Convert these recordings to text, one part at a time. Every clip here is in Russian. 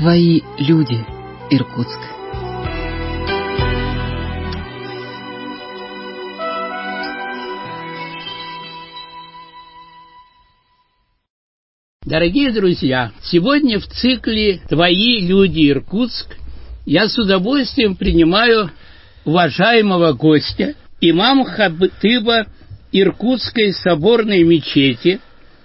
Твои люди, Иркутск. Дорогие друзья, сегодня в цикле «Твои люди, Иркутск» я с удовольствием принимаю уважаемого гостя, имам хатыба Иркутской соборной мечети,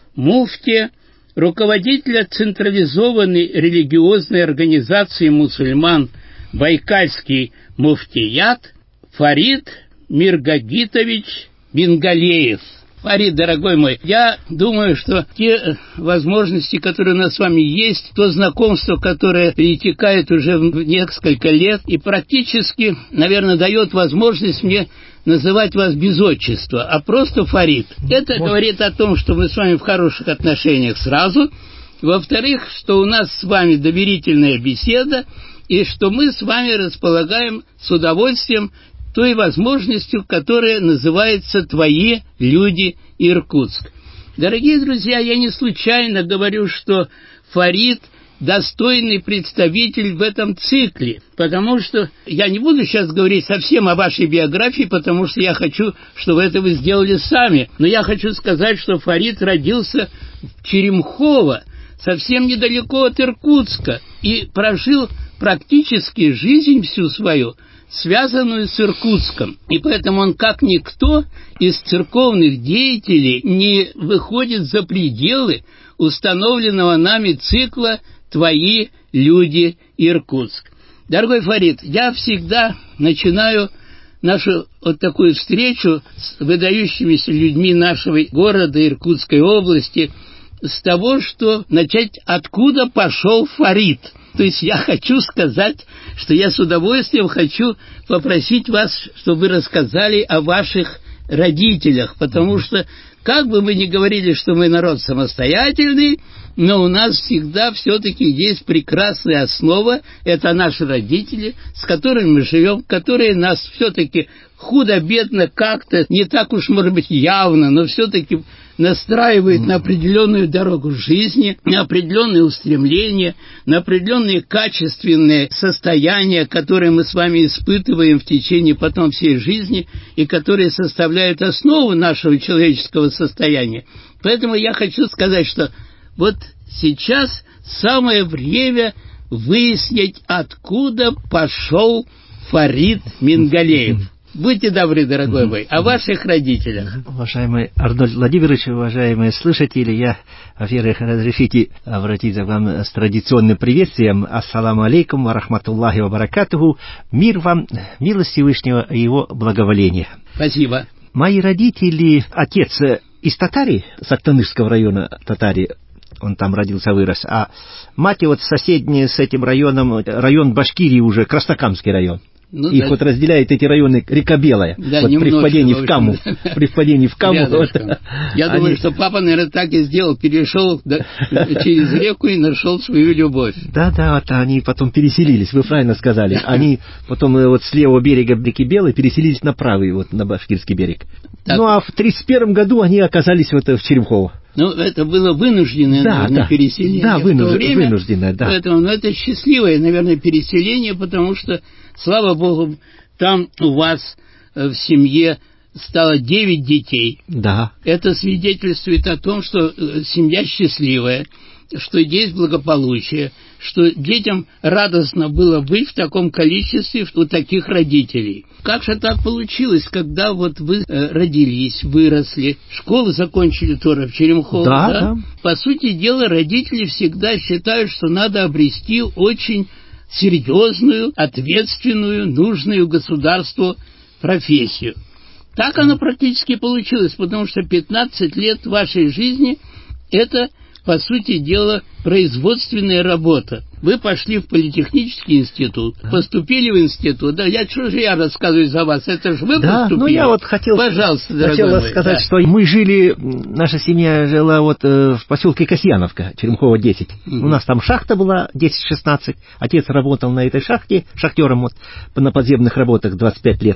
муфтия, руководителя централизованной религиозной организации мусульман «Байкальский муфтият» Фарид Миргагитович Бингалеев. Фарид, дорогой мой, я думаю, что те возможности, которые у нас с вами есть, то знакомство, которое перетекает уже в несколько лет и практически, наверное, дает возможность мне называть вас без отчества, а просто Фарид. Это говорит о том, что мы с вами в хороших отношениях сразу. Во-вторых, что у нас с вами доверительная беседа, и что мы с вами располагаем с удовольствием той возможностью, которая называется «Твои люди, Иркутск». Дорогие друзья, я не случайно говорю, что Фарид – достойный представитель в этом цикле, потому что я не буду сейчас говорить совсем о вашей биографии, потому что я хочу, чтобы это вы сделали сами, но я хочу сказать, что Фарид родился в Черемхово, совсем недалеко от Иркутска, и прожил практически жизнь всю свою, связанную с Иркутском. И поэтому он, как никто из церковных деятелей, не выходит за пределы установленного нами цикла «Твои люди, Иркутск». Дорогой Фарид, я всегда начинаю нашу вот такую встречу с выдающимися людьми нашего города, Иркутской области, с того, что начать, откуда пошел Фарид. То есть я хочу сказать, что я с удовольствием хочу попросить вас, чтобы вы рассказали о ваших родителях, потому что, как бы мы ни говорили, что мы народ самостоятельный, но у нас всегда все-таки есть прекрасная основа, это наши родители, с которыми мы живем, которые нас все-таки худо-бедно как-то, не так уж, может быть, явно, но все-таки настраивает на определенную дорогу жизни, на определенные устремления, на определенные качественные состояния, которые мы с вами испытываем в течение потом всей жизни и которые составляют основу нашего человеческого состояния. Поэтому я хочу сказать, что вот сейчас самое время выяснить, откуда пошел Фарид Мингалеев. Будьте добры, дорогой мой, о ваших родителях. Уважаемый Арнольд Владимирович, уважаемые слушатели, я, во-первых, разрешите обратиться к вам с традиционным приветствием. Ассаламу алейкум ва рахматуллахи ва баракатуху. Мир вам, милость Всевышнего и его благоволения. Спасибо. Мои родители, отец из Татарии, с Актанышского района Татарии, он там родился, вырос, а мать вот соседний с этим районом, район Башкирии уже, Краснокамский район. Ну, их да. Вот разделяет эти районы река Белая, да, вот при впадении в Каму. При впадении в Каму. Вот, я думаю, что папа, наверное, так и сделал, перешел через реку и нашел свою любовь. Да, вот они потом переселились, вы правильно сказали. Они потом вот с левого берега реки Белой переселились на правый, вот на Башкирский берег. Так. Ну, а в 1931 году они оказались вот в Черемхово. Ну, это было вынужденное, наверное, переселение. Да, вынужденное, да. Поэтому, это счастливое, наверное, переселение, потому что, слава Богу, там у вас в семье стало 9 детей. Да. Это свидетельствует о том, что семья счастливая, что есть благополучие, что детям радостно было быть в таком количестве у таких родителей. Как же так получилось, когда вот вы родились, выросли, школу закончили тоже в Черемхово, да? По сути дела, родители всегда считают, что надо обрести очень серьезную, ответственную, нужную государству профессию. Так оно практически получилось, потому что 15 лет вашей жизни – это, по сути дела, производственная работа. Вы пошли в политехнический институт, поступили в институт. Да, я рассказываю за вас, это же вы поступили. Ну я вот хотел сказать, что мы жили, наша семья жила вот в поселке Касьяновка, Черемхово 10. У нас там шахта была 10-16. Отец работал на этой шахте, шахтером вот, на подземных работах 25 лет.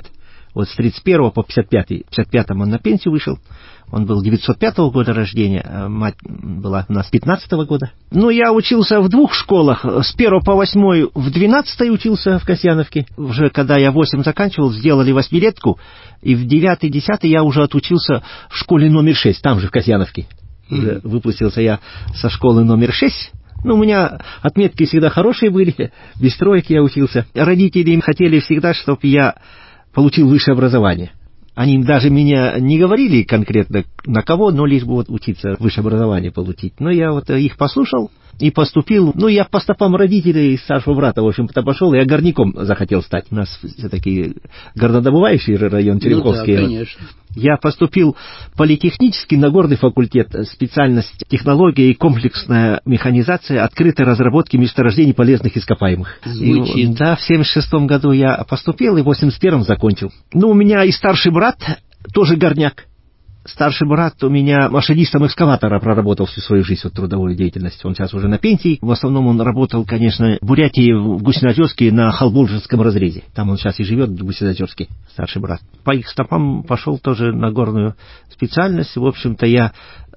Вот с 31 по 55. В 55-м он на пенсию вышел. Он был 905 года рождения, а мать была у нас 15-го года. Ну, я учился в 2 школах. С 1 по 8 в 12-й учился в Касьяновке. Уже когда я 8 заканчивал, сделали 8-летку. И в 9-й, 10-й я уже отучился в школе номер 6, там же в Касьяновке. Уже выпустился я со школы номер 6. Ну, у меня отметки всегда хорошие были, без троек я учился. Родители хотели всегда, чтобы я получил высшее образование. Они даже меня не говорили конкретно на кого, но лишь бы вот учиться, высшее образование получить. Но я вот их послушал и поступил. Ну, я по стопам родителей и старшего брата, в общем-то, пошел. Я горняком захотел стать. У нас все-таки горнодобывающий район Черемховский. Ну да, конечно. Я поступил в политехнический на горный факультет, специальность технология и комплексная механизация открытой разработки месторождений полезных ископаемых. Звучит. И, да, в 76 году я поступил и в 81 закончил. Ну, у меня и старший брат тоже горняк. Старший брат у меня машинистом экскаватора проработал всю свою жизнь, вот, трудовую деятельность. Он сейчас уже на пенсии. В основном он работал, конечно, в Бурятии, в Гусиноозерске на Халболжинском разрезе. Там он сейчас и живет, в Гусиноозерске, старший брат. По их стопам пошел тоже на горную специальность. В общем-то, я,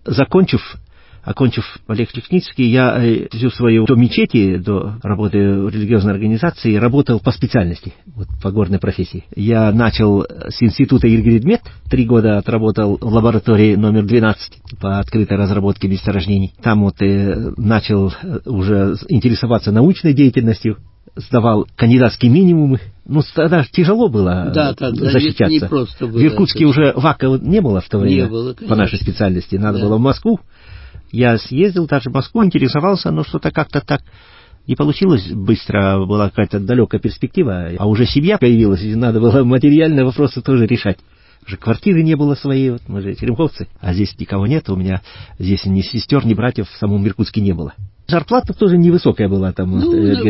окончив политехнический, я всю свою до мечети, до работы в религиозной организации, работал по специальности, вот, по горной профессии. Я начал с института Иргиридмет, 3 года отработал в лаборатории номер 12 по открытой разработке месторождений. Там вот начал уже интересоваться научной деятельностью, сдавал кандидатские минимумы. Ну, тогда тяжело было защищаться. Не просто было. В Иркутске уже ВАКа не было в то время, не было, по нашей специальности. Надо было в Москву. Я съездил даже в Москву, интересовался, но что-то как-то так не получилось быстро, была какая-то далекая перспектива, а уже семья появилась, и надо было материальные вопросы тоже решать. Уже квартиры не было своей, вот мы же черемховцы, а здесь никого нет, у меня здесь ни сестер, ни братьев в самом Иркутске не было. Зарплата тоже невысокая была там, мы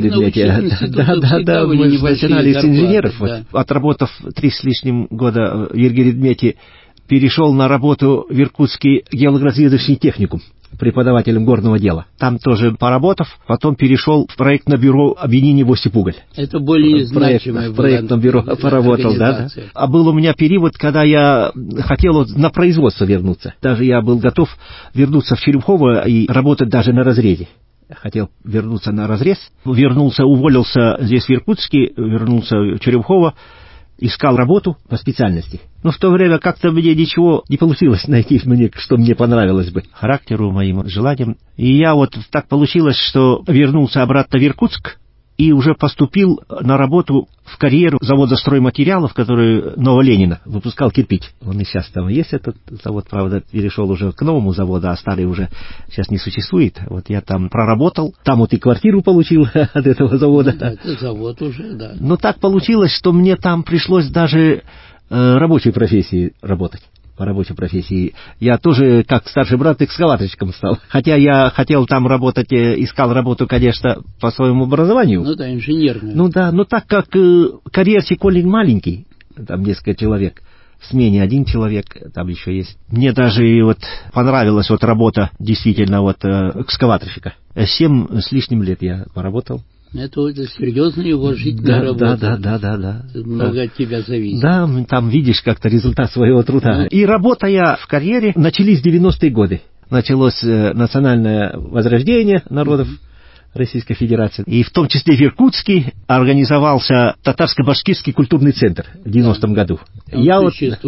начинали с инженеров, да. Вот, отработав 3 с лишним года в Иргиридмете, перешел на работу в Иркутский геологоразведочный техникум преподавателем горного дела. Там тоже поработав, потом перешел в проектное бюро объединения «Восипуголь». Это более значимое. В проектном бюро поработал, да. А был у меня период, когда я хотел на производство вернуться. Даже я был готов вернуться в Черемхово и работать даже на разрезе. Хотел вернуться на разрез. Вернулся, уволился здесь в Иркутске, вернулся в Черемхово, искал работу по специальности. Но в то время как-то мне ничего не получилось найти, что мне понравилось бы. Характеру, моим желаниям. И я вот так получилось, что вернулся обратно в Иркутск и уже поступил на работу в карьеру завода стройматериалов, который Новоленина выпускал кирпич. Он и сейчас там есть, этот завод, правда, перешел уже к новому заводу, а старый уже сейчас не существует. Вот я там проработал, там вот и квартиру получил от этого завода. Ну, да, это завод уже, да. Но так получилось, что мне там пришлось даже рабочей профессии работать. По рабочей профессии. Я тоже, как старший брат, экскаваторщиком стал. Хотя я хотел там работать, искал работу, конечно, по своему образованию. Ну да, инженерную. Ну да, но так как карьерчик Олень маленький, там несколько человек, в смене 1 человек, там еще есть. Мне даже вот понравилась вот работа действительно вот экскаваторщика. 7 с лишним лет я поработал. Это очень серьезная и уважительная работа. Да. Много от тебя зависит. Да, там видишь как-то результат своего труда. Ну. И работая в карьере, начались 90-е годы. Началось национальное возрождение народов Российской Федерации. И в том числе в Иркутске организовался татарско-башкирский культурный центр в 90-м году. Я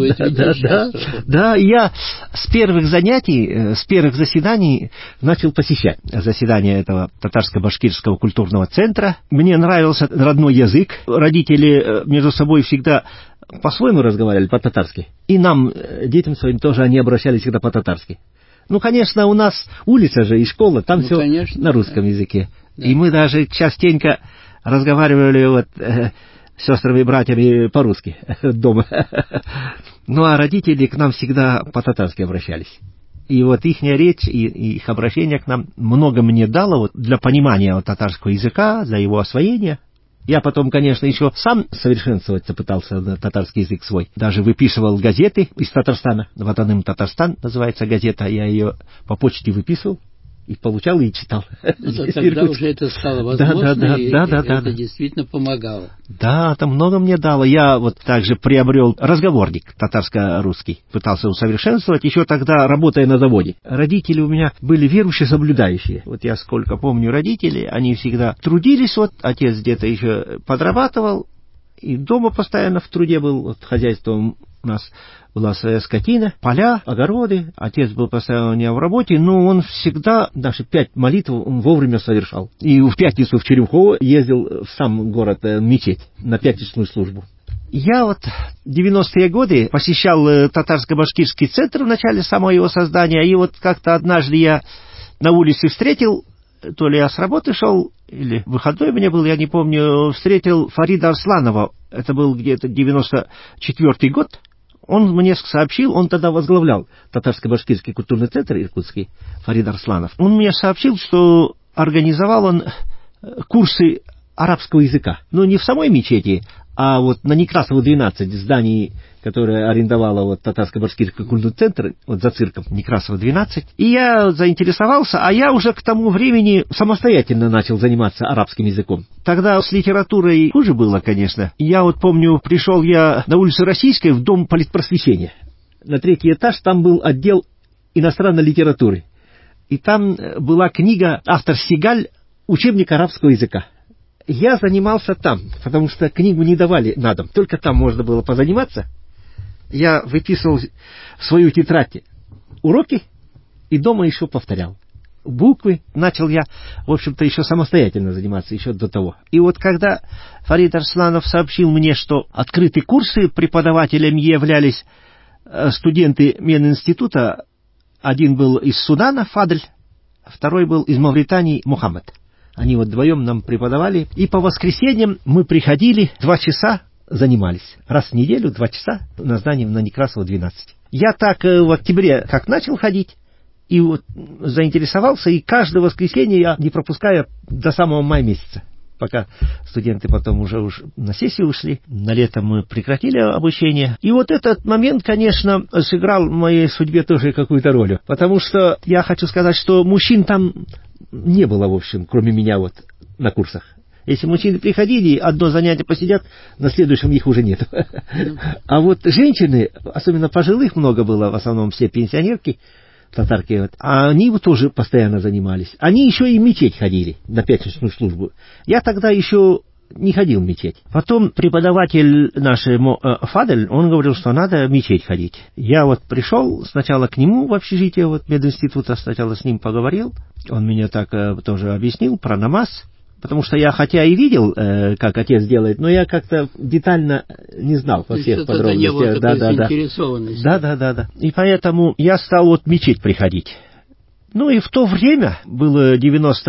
я с первых занятий, с первых заседаний начал посещать заседания этого татарско-башкирского культурного центра. Мне нравился родной язык. Родители между собой всегда по-своему разговаривали, по-татарски. И нам, детям своим, тоже они обращались всегда по-татарски. Ну, конечно, у нас улица же и школа, там все на русском языке. Да. И мы даже частенько разговаривали вот, с сестрами и братьями по-русски дома. Ну, а родители к нам всегда по-татарски обращались. И вот их речь и их обращение к нам много мне дало вот, для понимания вот, татарского языка, для его освоения. Я потом, конечно, еще сам совершенствоваться пытался на татарский язык свой. Даже выписывал газеты из Татарстана. «Ватаным Татарстан» называется газета. Я ее по почте выписывал. И получал, и читал. Тогда уже это стало возможно, и это действительно помогало. Да, это много мне дало. Я вот также приобрел разговорник татарско-русский. Пытался усовершенствовать, еще тогда работая на заводе. Родители у меня были верующие, соблюдающие. Вот я сколько помню родителей, они всегда трудились. Вот отец где-то еще подрабатывал, и дома постоянно в труде был. Вот хозяйство у нас была своя скотина, поля, огороды. Отец был постоянно у меня в работе, но он всегда, даже 5 молитв он вовремя совершал. И в пятницу в Черемхово ездил в сам город, мечеть, на пятничную службу. Я вот в 90-е годы посещал татарско-башкирский центр в начале самого его создания, и вот как-то однажды я на улице встретил, то ли я с работы шел, или выходной у меня был, я не помню, встретил Фарида Арсланова, это был где-то 94-й год. Он мне сообщил, он тогда возглавлял Татарско-башкирский культурный центр иркутский, Фарид Арсланов. Он мне сообщил, что организовал он курсы арабского языка. Но не в самой мечети, а вот на Некрасова 12, здании, которое арендовало вот Татарско-башкирский культурный центр, вот за цирком Некрасова 12. И я заинтересовался, а я уже к тому времени самостоятельно начал заниматься арабским языком. Тогда с литературой хуже было, конечно. Я вот помню, пришел я на улицу Российской в дом политпросвещения. На 3-й этаж там был отдел иностранной литературы. И там была книга «Автор Сигаль. Учебник арабского языка». Я занимался там, потому что книгу не давали на дом, только там можно было позаниматься. Я выписывал в свою тетрадь уроки и дома еще повторял. Буквы начал я, в общем-то, еще самостоятельно заниматься, еще до того. И вот когда Фарид Арсланов сообщил мне, что открыты курсы, преподавателями являлись студенты Менинститута, один был из Судана, Фадль, второй был из Мавритании, Мухаммад. Они вот вдвоем нам преподавали. И по воскресеньям мы приходили, 2 часа занимались. Раз в неделю 2 часа на здании на Некрасова 12. Я так в октябре как начал ходить, и вот заинтересовался, и каждое воскресенье я не пропускаю до самого мая месяца. Пока студенты потом уже на сессию ушли. На лето мы прекратили обучение. И вот этот момент, конечно, сыграл в моей судьбе тоже какую-то роль. Потому что я хочу сказать, что мужчин там не было, в общем, кроме меня вот на курсах. Если мужчины приходили, одно занятие посидят, на следующем их уже нет. А вот женщины, особенно пожилых много было, в основном все пенсионерки, татарки, вот, а они вот тоже постоянно занимались. Они еще и в мечеть ходили на пятничную службу. Я тогда еще не ходил в мечеть. Потом преподаватель наш Фадель, он говорил, что надо в мечеть ходить. Я вот пришел сначала к нему в общежитие вот, мединститута, сначала с ним поговорил. Он мне так тоже объяснил про намаз. Потому что я, хотя и видел, как отец делает, но я как-то детально не знал во всех подробностях. Не было такой заинтересованности. Да. И поэтому я стал вот в мечеть приходить. Ну и в то время, было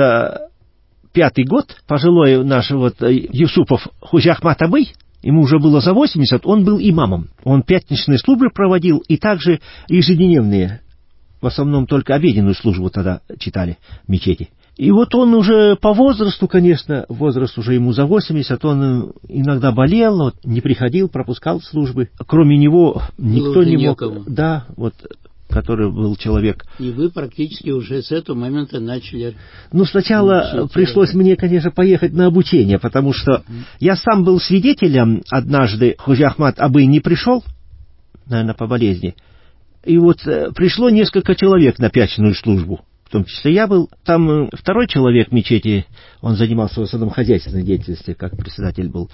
95-й год, пожилой наш вот Юсупов Хузяхмат Абый, ему уже было за 80, он был имамом. Он пятничные службы проводил и также ежедневные. В основном только обеденную службу тогда читали в мечети. И вот он уже по возрасту, конечно, возраст уже ему за 80, он иногда болел, вот, не приходил, пропускал службы. Кроме него никто не мог. Некому. Да, вот, который был человек. И вы практически уже с этого момента начали... Ну, сначала пришлось мне, конечно, поехать на обучение, потому что я сам был свидетелем. Однажды Хузяхмат Абый не пришел, наверное, по болезни. И вот пришло несколько человек на пятничную службу. В том числе я был. Там второй человек в мечети, он занимался в основном хозяйственной деятельностью, как председатель был.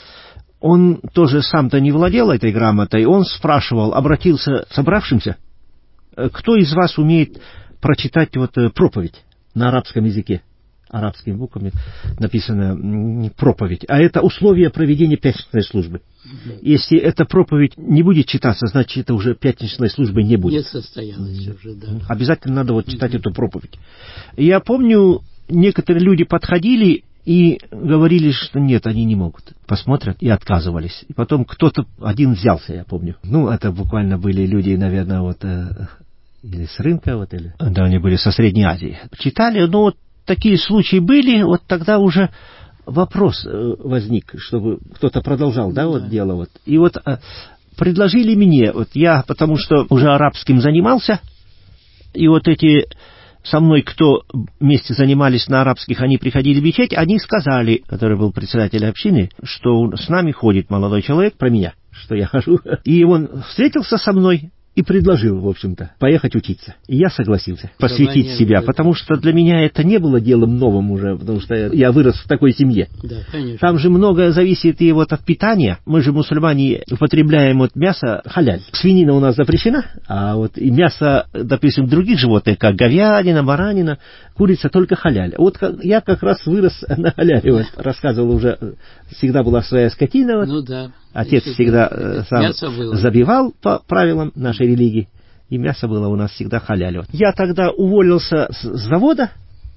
Он тоже сам-то не владел этой грамотой. Он спрашивал, обратился к собравшимся, кто из вас умеет прочитать вот проповедь на арабском языке. Арабскими буквами написано проповедь. А это условие проведения пятничной службы. Если эта проповедь не будет читаться, значит, это уже пятничной службы не будет. Не состоялось уже, да. Обязательно надо вот читать эту проповедь. Я помню, некоторые люди подходили и говорили, что нет, они не могут. Посмотрят и отказывались. И потом кто-то один взялся, я помню. Ну, это буквально были люди, наверное, вот или с рынка, вот, или... Да, они были со Средней Азии. Читали, но вот такие случаи были, вот тогда уже вопрос возник, чтобы кто-то продолжал, да, вот дело вот. И вот предложили мне, вот я, потому что уже арабским занимался, и вот эти со мной, кто вместе занимались на арабских, они приходили в мечеть, они сказали, который был председатель общины, что с нами ходит молодой человек, про меня, что я хожу, и он встретился со мной и предложил, в общем-то, поехать учиться. И я согласился посвятить себя, потому что для меня это не было делом новым уже, потому что я вырос в такой семье. Да, конечно. Там же многое зависит и вот от питания. Мы же, мусульмане, употребляем вот мясо халяль. Свинина у нас запрещена, а вот и мясо, допустим, других животных, как говядина, баранина, курица, только халяль. Вот я как раз вырос на халяле. Вот, рассказывал уже, всегда была своя скотина. Вот. Ну да. Отец всегда сам забивал по правилам нашей религии, и мясо было у нас всегда халяль. Я тогда уволился с завода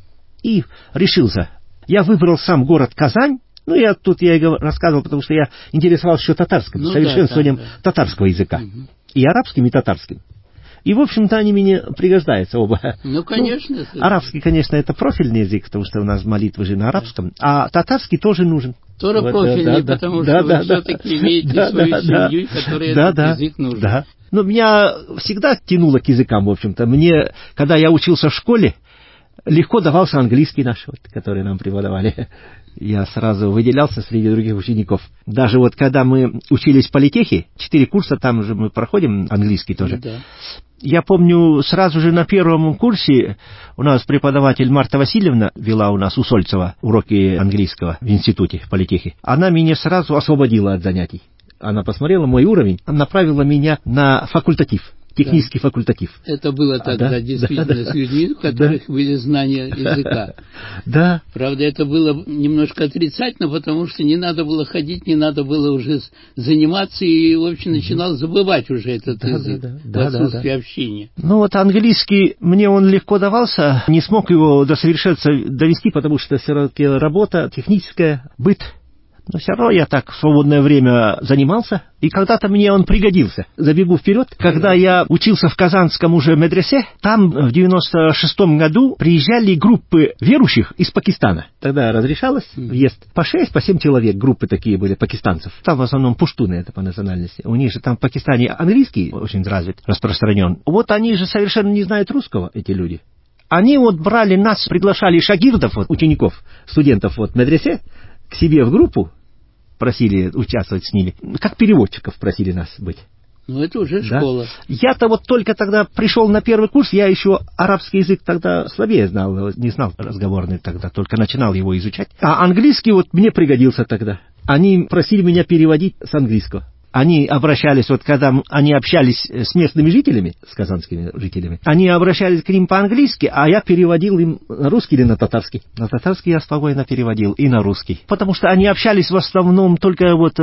и решился. Я выбрал сам город Казань. Ну, я и рассказывал, потому что я интересовался еще татарским, совершенствованием татарского языка. И арабским, и татарским. И, в общем-то, они мне пригождаются оба. Ну, конечно. Арабский, конечно, это профильный язык, потому что у нас молитвы же на арабском, а татарский тоже нужен. Тоже вот, профильный, потому что вы все-таки имеете свою семью, которой этот язык нужен. Да. Но меня всегда тянуло к языкам, в общем-то. Мне, когда я учился в школе, легко давался английский наш, вот, который нам преподавали. Я сразу выделялся среди других учеников. Даже вот когда мы учились в политехе, 4 курса, там же мы проходим английский тоже. Да. Я помню, сразу же на первом курсе у нас преподаватель Марта Васильевна вела у нас у Сольцева уроки английского в институте, в политехе. Она меня сразу освободила от занятий. Она посмотрела мой уровень, направила меня на факультатив. Технический факультатив. Это было тогда действительно с людьми, у которых были знания языка. Да. Правда, это было немножко отрицательно, потому что не надо было ходить, не надо было уже заниматься, и, в общем, начинал забывать уже этот язык в отсутствии общения. Ну вот английский, мне он легко давался, не смог его до совершенства довести, потому что все-таки работа техническая, быт. Но все равно я так в свободное время занимался, и когда-то мне он пригодился. Забегу вперед. Когда я учился в Казанском уже медресе, там в 96-м году приезжали группы верующих из Пакистана. Тогда разрешалось въезд по 6, по 7 человек, группы такие были пакистанцев. Там в основном пуштуны, это по национальности. У них же там в Пакистане английский очень развит, распространен. Вот они же совершенно не знают русского, эти люди. Они вот брали нас, приглашали шагирдов, вот, учеников, студентов вот, в медресе, к себе в группу, просили участвовать с ними, как переводчиков просили нас быть. Ну, это уже школа. Я-то вот только тогда пришел на первый курс, я еще арабский язык тогда слабее знал, не знал разговорный тогда, только начинал его изучать. А английский вот мне пригодился тогда. Они просили меня переводить с английского. Они обращались, вот когда они общались с местными жителями, с казанскими жителями, они обращались к ним по-английски, а я переводил им на русский или на татарский. На татарский я спокойно переводил и на русский. Потому что они общались в основном только вот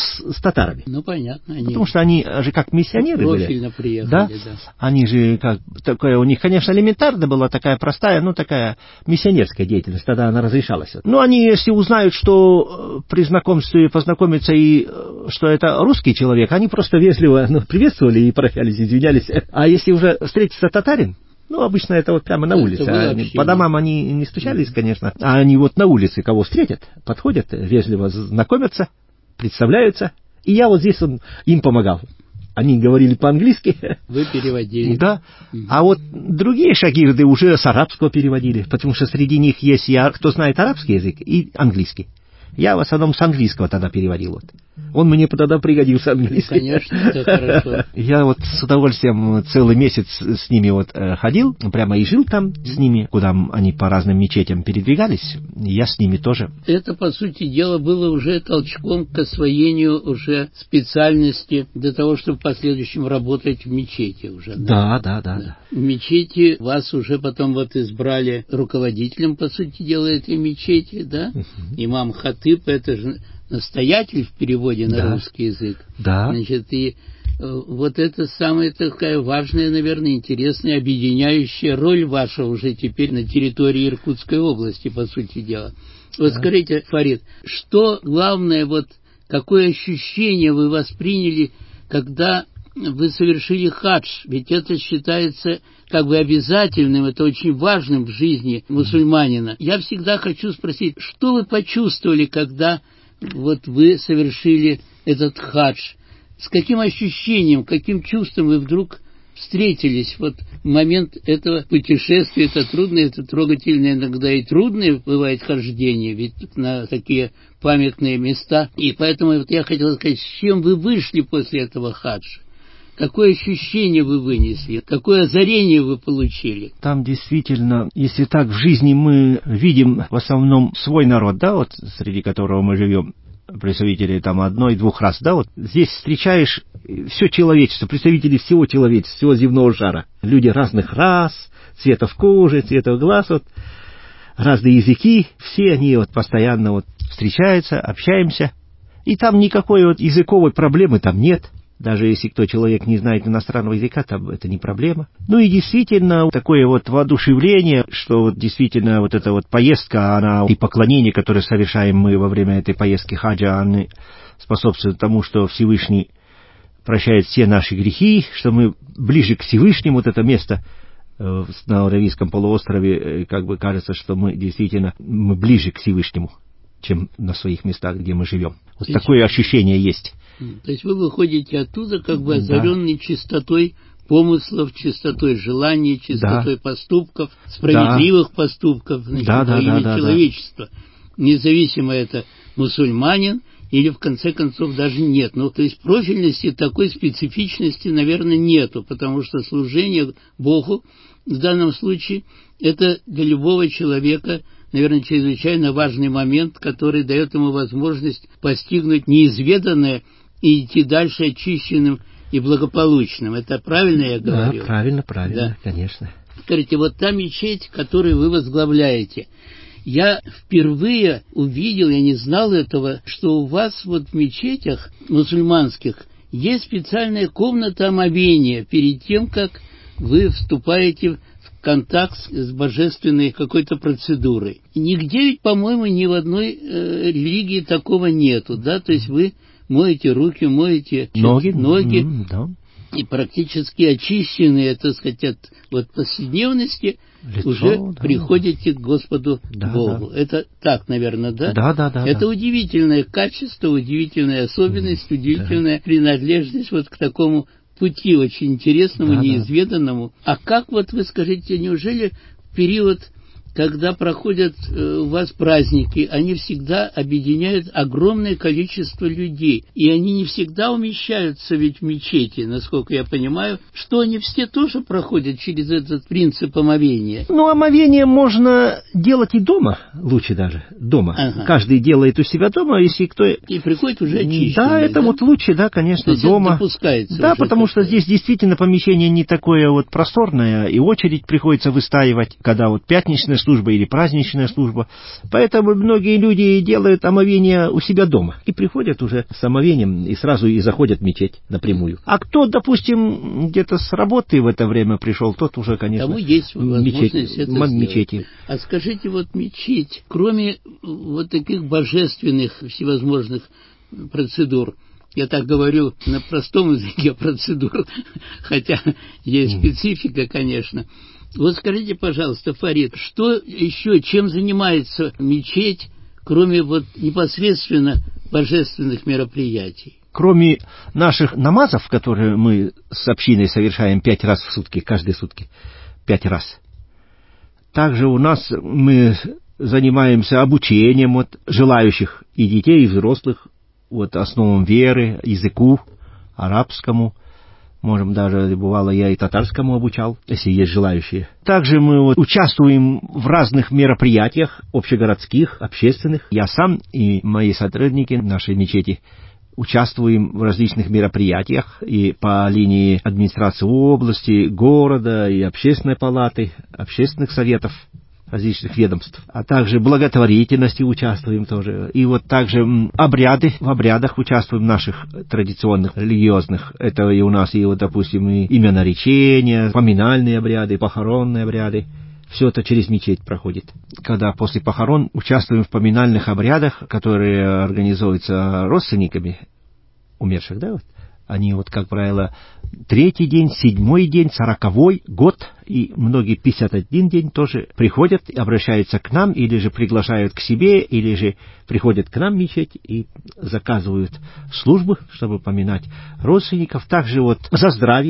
с татарами. Ну, понятно. Потому что они же как миссионеры были. Профильно приехали, да. Они же как такое, у них, конечно, элементарно была такая простая, ну, такая миссионерская деятельность, тогда она разрешалась. Но они, если узнают, что при знакомстве познакомиться и что это русский человек, они просто вежливо приветствовали и прощались, извинялись. А если уже встретится татарин, ну, обычно это вот прямо на улице. По домам они не стучались, конечно, а они вот на улице кого встретят, подходят, вежливо знакомятся, представляются, и я вот здесь им помогал. Они говорили по-английски. Вы переводили. Да. А вот другие шагирды уже с арабского переводили, потому что среди них есть кто знает арабский язык и английский. Я в основном с английского тогда переводил. Вот. Он мне тогда пригодился, английский. Конечно, это хорошо. Я вот с удовольствием целый месяц с ними вот ходил, прямо и жил там с ними, куда они по разным мечетям передвигались. Я с ними тоже. Это, по сути дела, было уже толчком к освоению уже специальности для того, чтобы в последующем работать в мечети уже. Да. В мечети вас уже потом вот избрали руководителем, по сути дела, этой мечети, да? Имам Хатыб, это же настоятель в переводе на русский язык. Да. Значит, и вот это самая такая важная, наверное, интересная, объединяющая роль ваша уже теперь на территории Иркутской области, по сути дела. Вот скажите, Фарид, что главное, вот какое ощущение вы восприняли, когда вы совершили хадж? Ведь это считается как бы обязательным, это очень важным в жизни мусульманина. Я всегда хочу спросить, что вы почувствовали, когда вот вы совершили этот хадж? С каким ощущением, каким чувством вы вдруг встретились вот в момент этого путешествия. Это трудное, это трогательное, иногда и трудное бывает хождение, ведь на такие памятные места. И поэтому вот я хотел сказать, с чем вы вышли после этого хаджа? Какое ощущение вы вынесли? Какое озарение вы получили? Там действительно, если так в жизни мы видим в основном свой народ, да, вот среди которого мы живем, представители там одной-двух рас, да, вот здесь встречаешь все человечество, представители всего человечества, всего земного шара. Люди разных рас, цветов кожи, цветов глаз, вот, разные языки, все они вот постоянно вот встречаются, общаемся. И там никакой вот языковой проблемы там нет. Даже если кто человек не знает иностранного языка, там это не проблема. Ну и действительно такое вот воодушевление, что вот действительно вот эта вот поездка, она и поклонение, которое совершаем мы во время этой поездки хаджа, они способствуют тому, что Всевышний прощает все наши грехи, что мы ближе к Всевышнему. Вот это место на Аравийском полуострове, как бы кажется, что мы действительно мы ближе к Всевышнему, чем на своих местах, где мы живем. Вот такое ощущение есть. То есть вы выходите оттуда как бы озаренный чистотой помыслов, чистотой желаний, чистотой поступков, справедливых поступков, значит, во имя человечества. Независимо это мусульманин или в конце концов даже нет. Ну, то есть профильности такой специфичности, наверное, нету, потому что служение Богу в данном случае это для любого человека, наверное, чрезвычайно важный момент, который дает ему возможность постигнуть неизведанное и идти дальше очищенным и благополучным. Это правильно я говорю? Да, правильно, конечно. Скажите, вот та мечеть, которую вы возглавляете, я впервые увидел, я не знал этого, что у вас вот в мечетях мусульманских есть специальная комната омовения перед тем, как вы вступаете в контакт с божественной какой-то процедурой. И нигде ведь, по-моему, ни в одной религии такого нету, да? То есть вы моете руки, моете ноги да. И практически очищенные, так сказать, от вот повседневности лицо, уже приходите к Господу Богу. Да. Это так, наверное, да? Да. Это удивительное качество, удивительная особенность, удивительная принадлежность вот к такому пути очень интересному, неизведанному. А как вот вы скажите, неужели в период, когда проходят у вас праздники, они всегда объединяют огромное количество людей, и они не всегда умещаются ведь в мечети, насколько я понимаю, что они все тоже проходят через этот принцип омовения. Ну, омовение можно делать и дома, лучше даже, дома. Ага. Каждый делает у себя дома, если кто... И приходит уже очищенный. Да, это вот лучше, да, конечно, то дома. Это допускается. Да, потому что здесь действительно помещение не такое вот просторное, и очередь приходится выстаивать, когда вот пятничная служба или праздничная служба. Поэтому многие люди делают омовение у себя дома и приходят уже с омовением и сразу и заходят в мечеть напрямую. А кто, допустим, где-то с работы в это время пришел, тот уже, конечно, тому есть возможность это мечети. А скажите, вот мечеть, кроме вот таких божественных всевозможных процедур, я так говорю на простом языке процедур, хотя есть специфика, конечно. Вот скажите, пожалуйста, Фарид, что еще, чем занимается мечеть, кроме вот непосредственно божественных мероприятий? Кроме наших намазов, которые мы с общиной совершаем 5 раз в сутки, каждые сутки, 5 раз. Также у нас мы занимаемся обучением вот, желающих и детей, и взрослых, вот, основам веры, языку, арабскому. Можем даже, бывало, я и татарскому обучал, если есть желающие. Также мы вот участвуем в разных мероприятиях, общегородских, общественных. Я сам и мои сотрудники нашей мечети участвуем в различных мероприятиях и по линии администрации области, города и общественной палаты, общественных советов различных ведомств, а также благотворительности участвуем тоже. И вот также в обрядах участвуем наших традиционных, религиозных. Это и у нас, и вот, допустим, и именоречения, поминальные обряды, похоронные обряды. Все это через мечеть проходит. Когда после похорон участвуем в поминальных обрядах, которые организуются родственниками умерших, да, вот. Они, вот, как правило, 3-й день, 7-й день, 40-й год, и многие 51 день тоже приходят и обращаются к нам, или же приглашают к себе, или же приходят к нам в мечеть и заказывают службы, чтобы поминать родственников. Также вот за здравие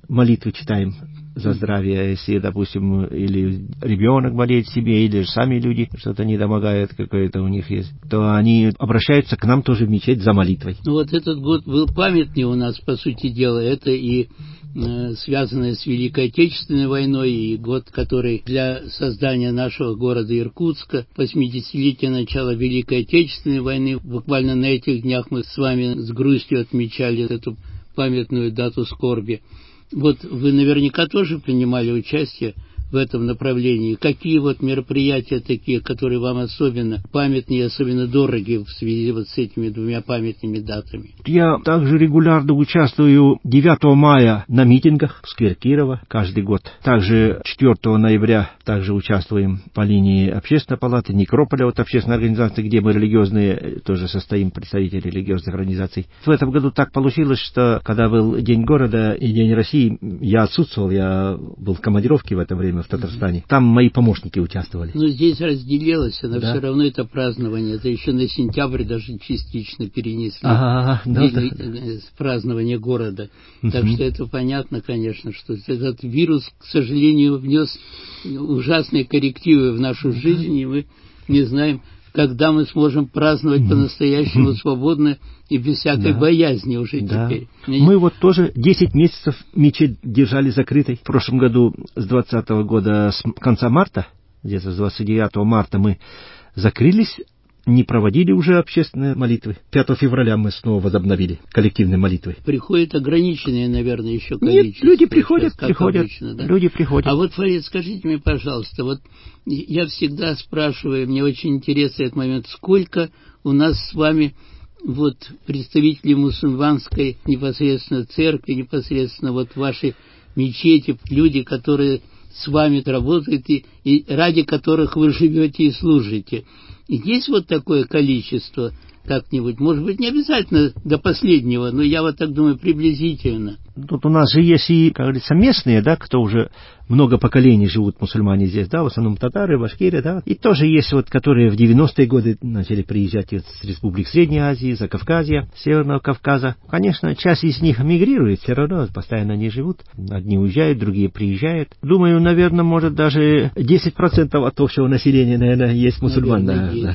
молитвы читаем за здравие, если, допустим, или ребенок болеет себе, или же сами люди что-то недомогает, какое-то у них есть, то они обращаются к нам тоже в мечеть за молитвой. Ну вот этот год был памятный у нас, по сути дела, это и связанное с Великой Отечественной войной, и год, который для создания нашего города Иркутска, 80-летие начала Великой Отечественной войны. Буквально на этих днях мы с вами с грустью отмечали эту памятную дату скорби. Вот вы наверняка тоже принимали участие в этом направлении. Какие вот мероприятия такие, которые вам особенно памятны и особенно дороги в связи вот с этими двумя памятными датами? Я также регулярно участвую 9 мая на митингах в сквере Кирова каждый год. Также 4 ноября также участвуем по линии Общественной палаты, Некрополя, вот общественной организации, где мы религиозные, тоже состоим представители религиозных организаций. В этом году так получилось, что когда был День города и День России, я отсутствовал, я был в командировке в это время в Татарстане. Там мои помощники участвовали. Но здесь разделилось, но да. Все равно это празднование. Это еще на сентябрь даже частично перенесли празднование города. Так что это понятно, конечно, что этот вирус, к сожалению, внес ужасные коррективы в нашу жизнь, и мы не знаем, когда мы сможем праздновать по-настоящему свободно и без всякой боязни уже теперь. Мы вот тоже 10 месяцев мечеть держали закрытой. В прошлом году с 20-го года, с конца марта, где-то с 29 марта мы закрылись, не проводили уже общественные молитвы. 5 февраля мы снова возобновили коллективные молитвы. Приходит ограниченное, наверное, еще количество. Нет, люди приходят. Обычно, да? Люди приходят. А вот, Фарид, скажите мне, пожалуйста, вот я всегда спрашиваю, мне очень интересен этот момент, сколько у нас с вами вот представителей мусульманской непосредственно церкви, непосредственно вот вашей мечети, люди, которые с вами работают и ради которых вы живете и служите. И есть вот такое количество как-нибудь, может быть, не обязательно до последнего, но я вот так думаю, приблизительно. Тут у нас же есть и, как говорится, местные, да, кто уже много поколений живут мусульмане здесь, да, в основном татары, башкиры, да, и тоже есть вот, которые в 90-е годы начали приезжать с республик Средней Азии, Закавказья, Северного Кавказа. Конечно, часть из них мигрирует, все равно постоянно не живут, одни уезжают, другие приезжают. Думаю, наверное, может даже 10% от общего населения, наверное, есть мусульман.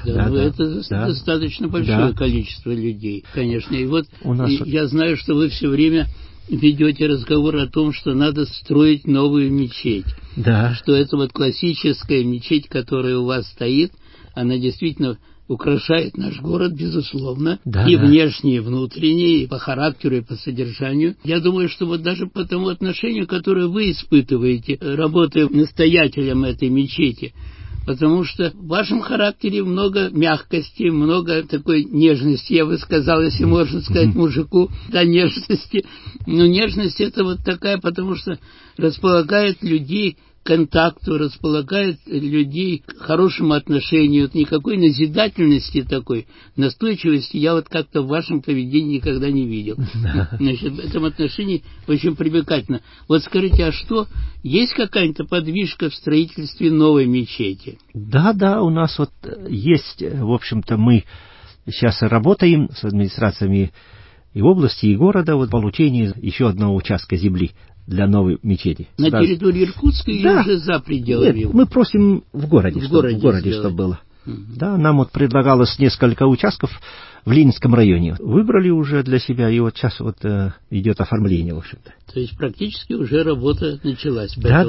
Это достаточно большое количество людей, конечно. И вот я знаю, что вы все время ведете разговор о том, что надо строить новую мечеть. Да. Что это вот классическая мечеть, которая у вас стоит, она действительно украшает наш город, безусловно, внешне, и внутренне, и по характеру, и по содержанию. Я думаю, что вот даже по тому отношению, которое вы испытываете, работая настоятелем этой мечети, потому что в вашем характере много мягкости, много такой нежности, я бы сказал, если можно сказать мужику, да, нежности. Но нежность это вот такая, потому что располагает людей к контакту, располагает людей к хорошему отношению. Вот никакой назидательности такой, настойчивости я вот как-то в вашем поведении никогда не видел. Значит, в этом отношении очень привлекательно. Вот скажите, а что, есть какая-то подвижка в строительстве новой мечети? Да, у нас вот есть, в общем-то, мы сейчас работаем с администрациями и области, и города вот получение еще одного участка земли для новой мечети. На территории Иркутска или уже за пределами? Нет, мы просим в городе, чтобы было. Да, нам вот предлагалось несколько участков в Ленинском районе. Выбрали уже для себя, и вот сейчас вот идет оформление, в общем-то. То есть практически уже работа началась. Да.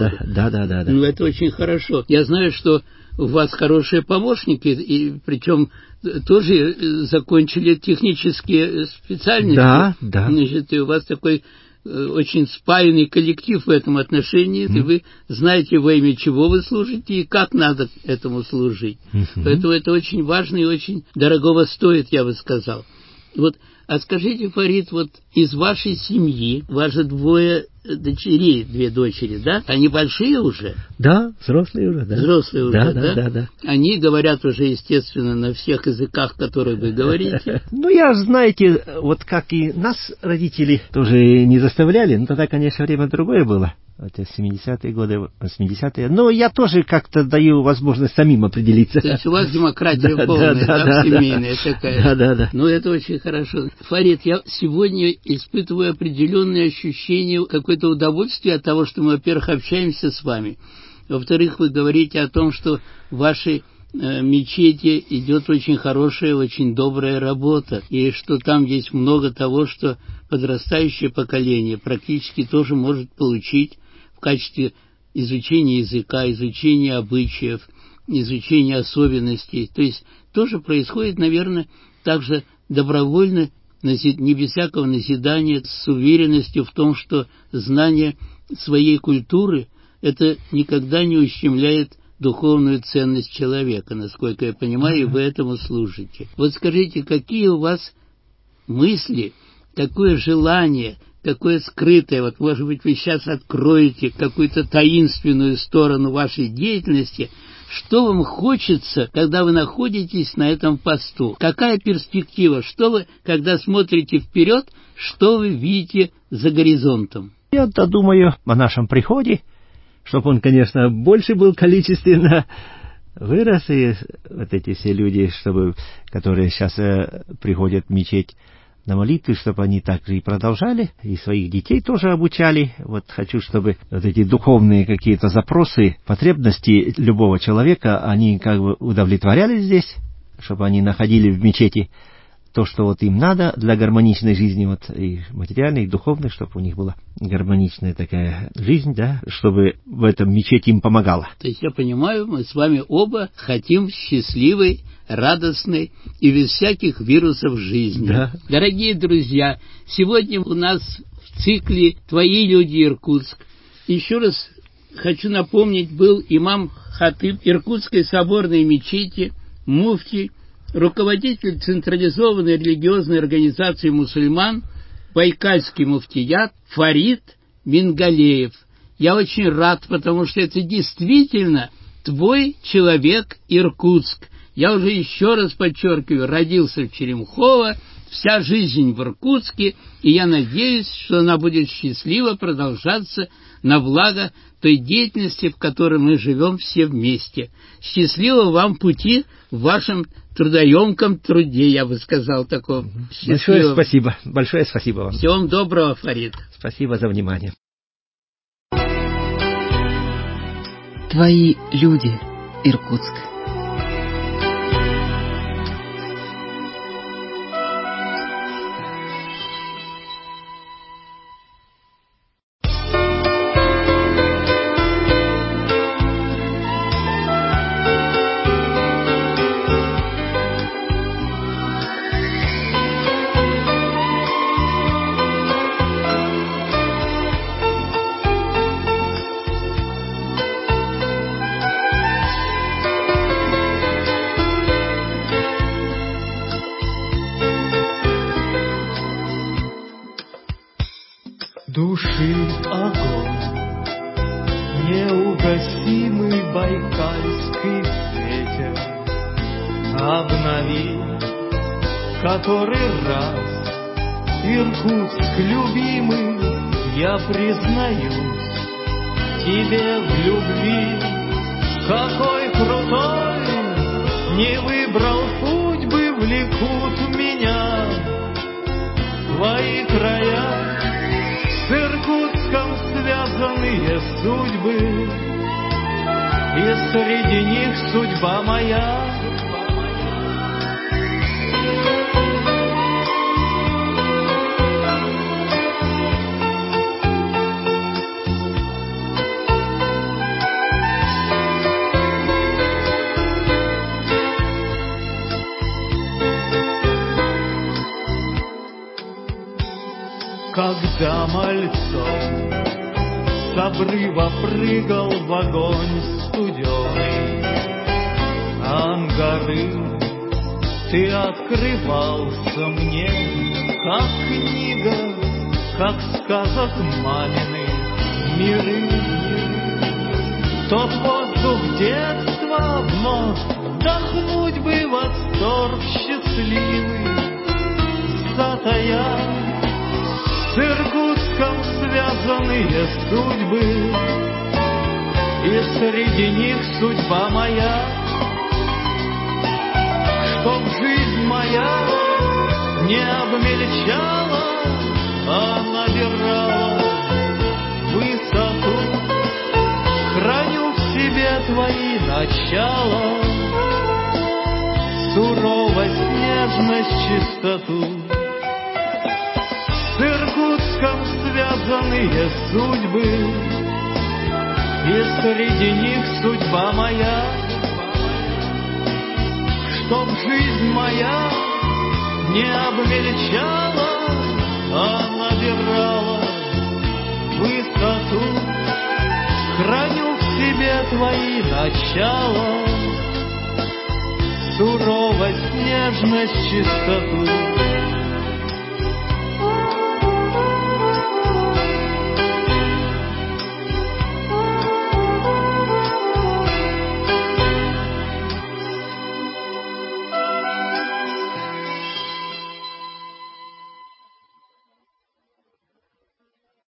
Ну, это очень хорошо. Я знаю, что у вас хорошие помощники, и причем тоже закончили технические специальности. Да. Значит, и у вас такой очень спаянный коллектив в этом отношении, и вы знаете, во имя чего вы служите и как надо этому служить. Поэтому это очень важно и очень дорогого стоит, я бы сказал. Вот, а скажите, Фарид, вот из вашей семьи, у вас же две дочери, да? Они большие уже? Да, взрослые уже, да. Взрослые уже, да? Да. Они говорят уже, естественно, на всех языках, которые вы говорите. Ну, я, знаете, вот как и нас родители тоже не заставляли, но тогда, конечно, время другое было. Это 70-е годы, 80-е. Но я тоже как-то даю возможность самим определиться. То есть у вас демократия полная, семейная такая. Да. Ну, это очень хорошо. Фарид, я сегодня испытываю определенные ощущения, какое-то удовольствие от того, что мы, во-первых, общаемся с вами. Во-вторых, вы говорите о том, что в вашей мечети идет очень хорошая, очень добрая работа, и что там есть много того, что подрастающее поколение практически тоже может получить в качестве изучения языка, изучения обычаев, изучения особенностей. То есть тоже происходит, наверное, также добровольно, не без всякого назидания, с уверенностью в том, что знание своей культуры это никогда не ущемляет духовную ценность человека, насколько я понимаю, и вы этому служите. Вот скажите, какие у вас мысли, какое желание, какое скрытое, вот, может быть, вы сейчас откроете какую-то таинственную сторону вашей деятельности, что вам хочется, когда вы находитесь на этом посту? Какая перспектива? Что вы, когда смотрите вперед, что вы видите за горизонтом? Я-то думаю о нашем приходе, чтобы он, конечно, больше был количественно вырос, и вот эти все люди, которые сейчас приходят в мечеть на молитвы, чтобы они так же и продолжали, и своих детей тоже обучали. Вот хочу, чтобы вот эти духовные какие-то запросы, потребности любого человека, они как бы удовлетворялись здесь, чтобы они находили в мечети то, что вот им надо для гармоничной жизни, вот и материальной, и духовной, чтобы у них была гармоничная такая жизнь, да, чтобы в этом мечеть им помогала. То есть я понимаю, мы с вами оба хотим счастливой, радостной и без всяких вирусов жизни. Да. Дорогие друзья, сегодня у нас в цикле «Твои люди, Иркутск». Еще раз хочу напомнить, был имам-хатыб Иркутской соборной мечети, муфтий, руководитель централизованной религиозной организации мусульман, Байкальский муфтият Фарид Мингалеев. Я очень рад, потому что это действительно твой человек Иркутск. Я уже еще раз подчеркиваю, родился в Черемхово, вся жизнь в Иркутске, и я надеюсь, что она будет счастливо продолжаться на благо той деятельности, в которой мы живем все вместе. Счастливого вам пути в вашем трудоемком труде, я бы сказал, таком. Большое спасибо. Большое спасибо вам. Всего вам доброго, Фарид. Спасибо за внимание. Твои люди, Иркутск. Души огонь, неугасимый байкальский ветер, обнови который раз. Иркутск, любимый, я признаюсь тебе в любви. Какой крутой, не выбрал путь бы, влекут меня твои края. С Иркутском связанные судьбы, и среди них судьба моя. Когда мальцом с обрыва прыгал в огонь студеный ангары, ты открывался мне, как книга, как сказок маминых миры. Тот воздух детства вновь вдохнуть бы, восторг счастливый, затая с Иркутском связанные судьбы, и среди них судьба моя, чтоб жизнь моя не обмельчала, а набирала высоту. Храню в себе твои начала, суровость, нежность, чистоту. С Иркутском связанные судьбы, и среди них судьба моя, чтоб жизнь моя не обмельчала, а набирала высоту. Храню в себе твои начала, суровость, нежность, чистоту.